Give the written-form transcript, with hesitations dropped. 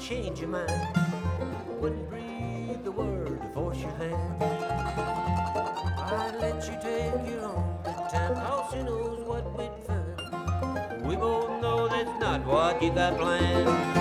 change your mind. Wouldn't breathe the word to force your hand. I'd let you take your own good time, cause who knows what we'd find. We both know that's not what you got planned.